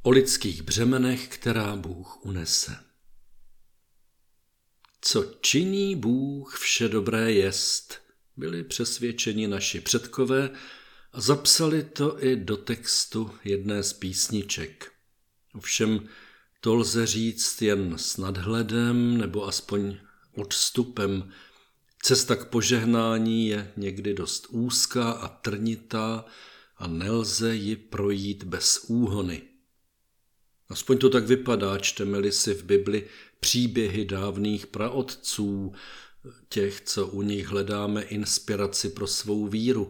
O lidských břemenech, která Bůh unese. Co činí Bůh, vše dobré jest, byli přesvědčeni naši předkové a zapsali to i do textu jedné z písniček. Ovšem to lze říct jen s nadhledem nebo aspoň odstupem. Cesta k požehnání je někdy dost úzká a trnitá a nelze ji projít bez úhony. Aspoň to tak vypadá, čteme-li si v Bibli příběhy dávných praotců, těch, co u nich hledáme inspiraci pro svou víru.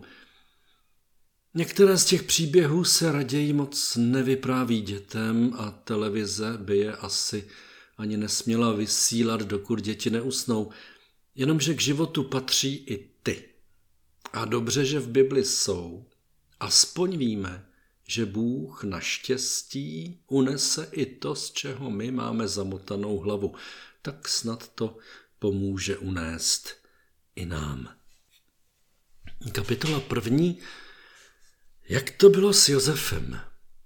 Některé z těch příběhů se raději moc nevypráví dětem a televize by je asi ani nesměla vysílat, dokud děti neusnou. Jenomže k životu patří i ty. A dobře, že v Bibli jsou. Aspoň víme, že Bůh naštěstí unese i to, z čeho my máme zamotanou hlavu. Tak snad to pomůže unést i nám. Kapitola 1. Jak to bylo s Josefem?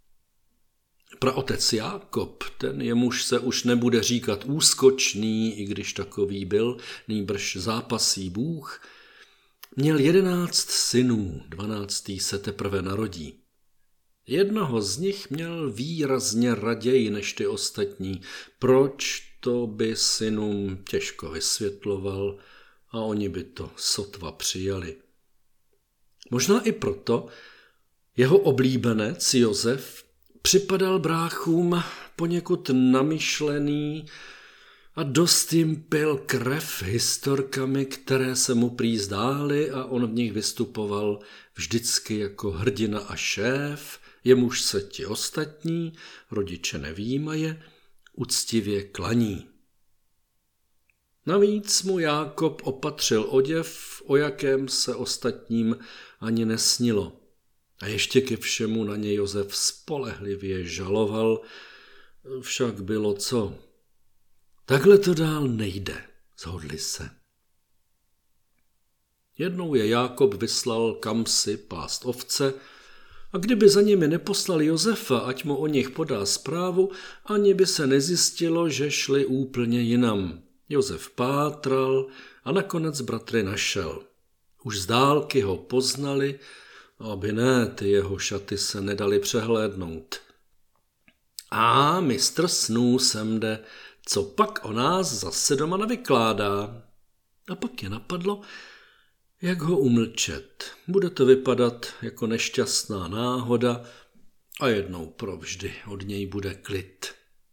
Praotec Jákob, ten jemuž se už nebude říkat úskočný, i když takový byl, nýbrž zápasí Bůh, měl 11 synů, 12. se teprve narodí. Jednoho z nich měl výrazně raději než ty ostatní. Proč, to by synům těžko vysvětloval a oni by to sotva přijali. Možná i proto jeho oblíbenec Josef připadal bráchům poněkud namyšlený a dost jim pil krev historkami, které se mu prý zdály a on v nich vystupoval vždycky jako hrdina a šéf, jemuž se ti ostatní, rodiče nevímaje, uctivě klaní. Navíc mu Jákob opatřil oděv, o jakém se ostatním ani nesnilo. A ještě ke všemu na ně Josef spolehlivě žaloval, však bylo co. Takhle to dál nejde, shodli se. Jednou je Jákob vyslal kamsi pást ovce a kdyby za nimi neposlal Josefa, ať mu o nich podá zprávu, ani by se nezjistilo, že šli úplně jinam. Josef pátral a nakonec bratry našel. Už z dálky ho poznali, aby ne, ty jeho šaty se nedali přehlédnout. A mistr snů sem jde, co pak o nás zase doma navykládá. A pak je napadlo, jak ho umlčet. Bude to vypadat jako nešťastná náhoda a jednou provždy od něj bude klid.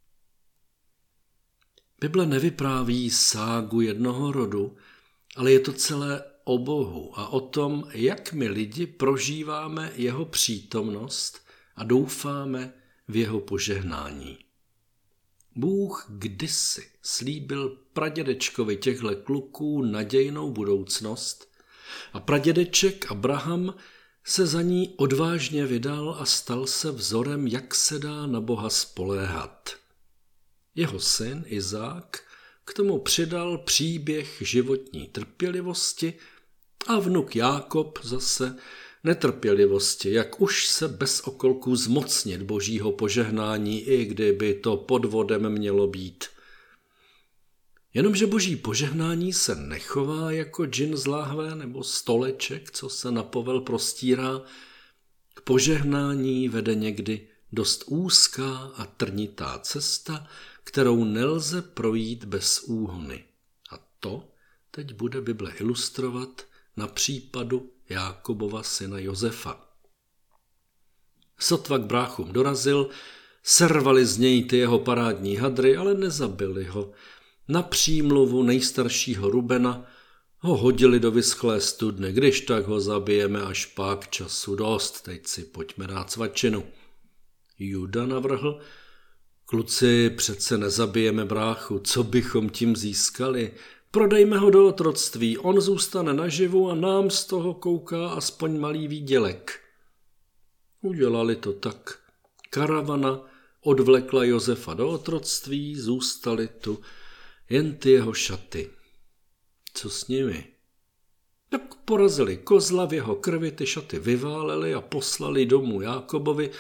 Bible nevypráví ságu jednoho rodu, ale je to celé o Bohu a o tom, jak my lidi prožíváme jeho přítomnost a doufáme v jeho požehnání. Bůh kdysi slíbil pradědečkovi těchto kluků nadějnou budoucnost a pradědeček Abraham se za ní odvážně vydal a stal se vzorem, jak se dá na Boha spoléhat. Jeho syn Izák k tomu přidal příběh životní trpělivosti a vnuk Jákob zase netrpělivosti, jak už se bez okolků zmocnit božího požehnání, i kdyby to podvodem mělo být. Jenomže boží požehnání se nechová jako džin z láhve nebo stoleček, co se na povel prostírá. K požehnání vede někdy dost úzká a trnitá cesta, kterou nelze projít bez úhony. A to teď bude Bible ilustrovat na případu Jákobova syna Josefa. Sotva k bráchům dorazil, servali z něj ty jeho parádní hadry, ale nezabili ho. Na přímluvu nejstaršího Rubena ho hodili do vyschlé studny, když tak ho zabijeme až pak, času dost, teď si pojďme dát svačinu. Juda navrhl, kluci, přece nezabijeme bráchu, co bychom tím získali? Prodejme ho do otroctví, on zůstane naživu a nám z toho kouká aspoň malý výdělek. Udělali to tak. Karavana odvlekla Josefa do otroctví, zůstaly tu jen ty jeho šaty. Co s nimi? Tak porazili kozla, v jeho krvi ty šaty vyváleli a poslali domů Jákobovi,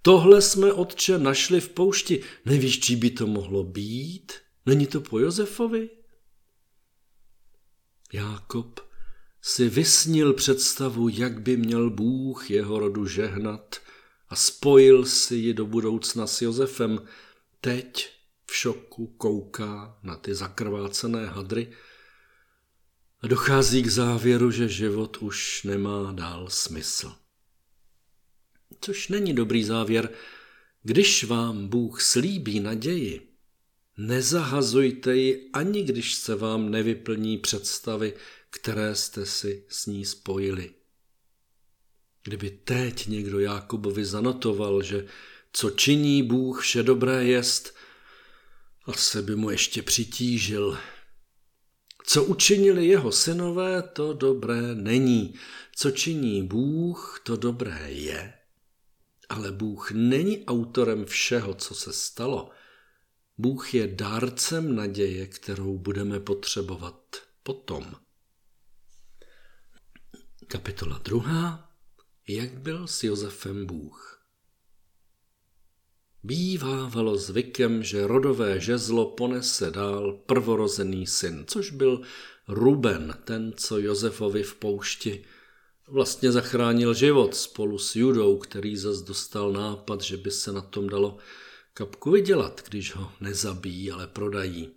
tohle jsme, otče, našli v poušti. Nevíš, čí by to mohlo být? Není to po Josefovi? Jákob si vysnil představu, jak by měl Bůh jeho rodu žehnat a spojil si ji do budoucna s Josefem. Teď v šoku kouká na ty zakrvácené hadry a dochází k závěru, že život už nemá dál smysl. Což není dobrý závěr. Když vám Bůh slíbí naději, nezahazujte ji, ani když se vám nevyplní představy, které jste si s ní spojili. Kdyby teď někdo Jákobovi zanotoval, že co činí Bůh vše dobré jest, asi by mu ještě přitížil. Co učinili jeho synové, to dobré není. Co činí Bůh, to dobré je. Ale Bůh není autorem všeho, co se stalo. Bůh je dárcem naděje, kterou budeme potřebovat potom. Kapitola 2. Jak byl s Josefem Bůh? Bývávalo zvykem, že rodové žezlo ponese dál prvorozený syn, což byl Ruben, ten, co Josefovi v poušti vlastně zachránil život spolu s Judou, který zas dostal nápad, že by se na tom dalo kapku vydělat, když ho nezabijí, ale prodají.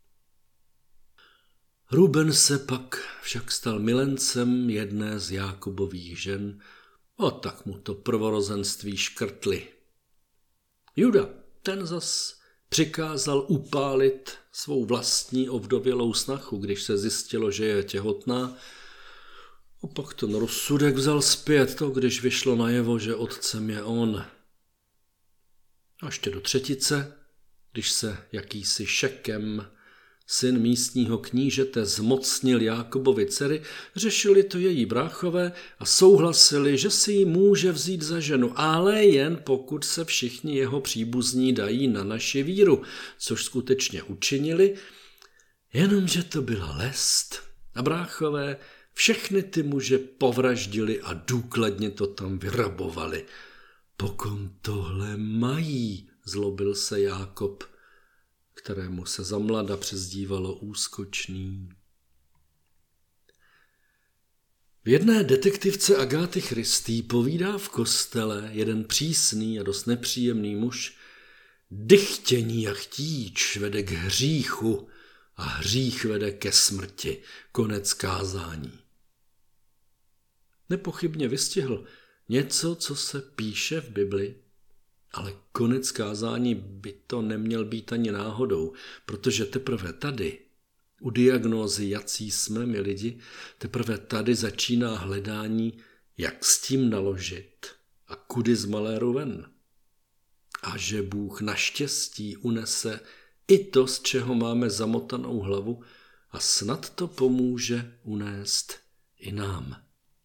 Ruben se pak však stal milencem jedné z Jákobových žen a tak mu to prvorozenství škrtli. Juda, ten zas přikázal upálit svou vlastní ovdovělou snachu, když se zjistilo, že je těhotná. A pak ten rozsudek vzal zpět to, když vyšlo najevo, že otcem je on. A ještě do třetice, když se jakýsi Šekem, syn místního knížete, zmocnil Jákobovi dcery, řešili to její bráchové a souhlasili, že si ji může vzít za ženu, ale jen pokud se všichni jeho příbuzní dají na naši víru, což skutečně učinili, jenomže to byla lest a bráchové všechny ty muže povraždili a důkladně to tam vyrabovali. Pokom tohle mají, zlobil se Jákob, kterému se zamlada přezdívalo Úskočný. V jedné detektivce Agáty Christie povídá v kostele jeden přísný a dost nepříjemný muž: dychtění a chtíč vede k hříchu a hřích vede ke smrti. Konec kázání. Nepochybně vystihl něco, co se píše v Bibli, ale konec kázání by to neměl být ani náhodou, protože teprve tady, u diagnózy, jací jsme my lidi, teprve tady začíná hledání, jak s tím naložit a kudy z maléru ven. A že Bůh naštěstí unese i to, z čeho máme zamotanou hlavu, a snad to pomůže unést i nám.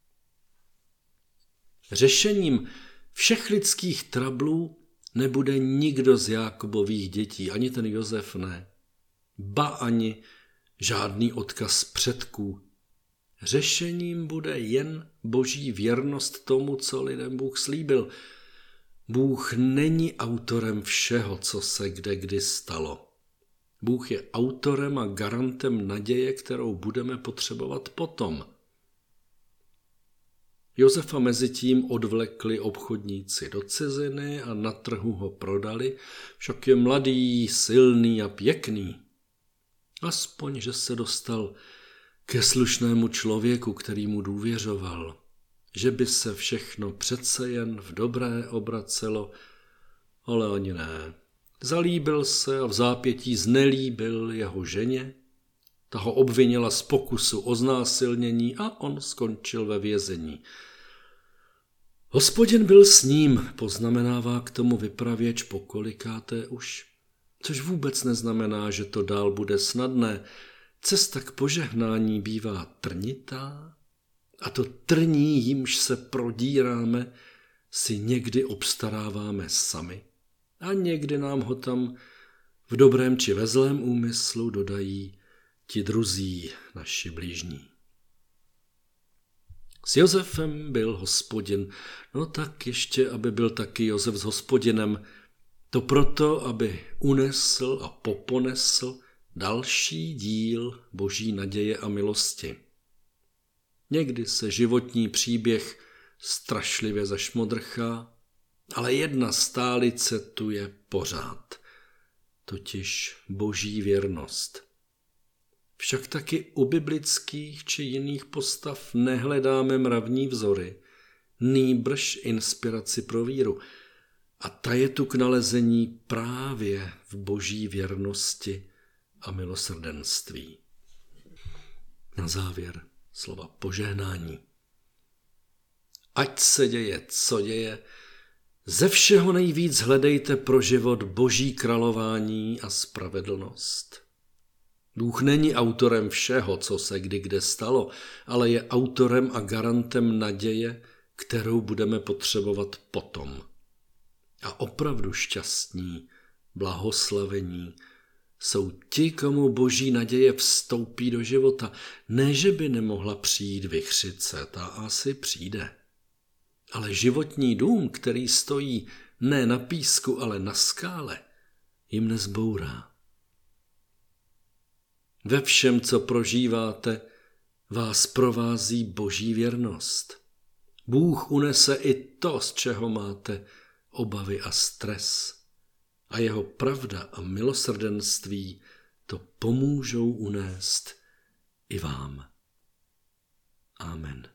Řešením všech lidských trablů nebude nikdo z Jákobových dětí, ani ten Josef ne, ba ani žádný odkaz předků. Řešením bude jen boží věrnost tomu, co lidem Bůh slíbil. Bůh není autorem všeho, co se kde kdy stalo. Bůh je autorem a garantem naděje, kterou budeme potřebovat potom. Josefa mezitím odvlekli obchodníci do ciziny a na trhu ho prodali, však je mladý, silný a pěkný. Aspoň, že se dostal ke slušnému člověku, který mu důvěřoval, že by se všechno přece jen v dobré obracelo, ale ani ne. Zalíbil se a v zápětí znelíbil jeho ženě, ta ho obvinila z pokusu o znásilnění a on skončil ve vězení. Hospodin byl s ním, poznamenává k tomu vypravěč pokolikáté už, což vůbec neznamená, že to dál bude snadné. Cesta k požehnání bývá trnitá a to trní, jímž se prodíráme, si někdy obstaráváme sami a někdy nám ho tam v dobrém či ve zlém úmyslu dodají ti druzí, naši blížní. S Josefem byl Hospodin, no tak ještě, aby byl taky Josef s Hospodinem, to proto, aby unesl a poponesl další díl boží naděje a milosti. Někdy se životní příběh strašlivě zašmodrchá, ale jedna stálice tu je pořád, totiž boží věrnost. Však taky u biblických či jiných postav nehledáme mravní vzory, nýbrž inspiraci pro víru. A ta je tu k nalezení právě v boží věrnosti a milosrdenství. Na závěr slova požehnání. Ať se děje, co děje, ze všeho nejvíc hledejte pro život boží králování a spravedlnost. Bůh není autorem všeho, co se kdy kde stalo, ale je autorem a garantem naděje, kterou budeme potřebovat potom. A opravdu šťastní, blahoslavení jsou ti, komu boží naděje vstoupí do života. Ne, že by nemohla přijít vichřice, ta asi přijde. Ale životní dům, který stojí ne na písku, ale na skále, jim nezbourá. Ve všem, co prožíváte, vás provází boží věrnost. Bůh unese i to, z čeho máte obavy a stres. A jeho pravda a milosrdenství to pomůžou unést i vám. Amen.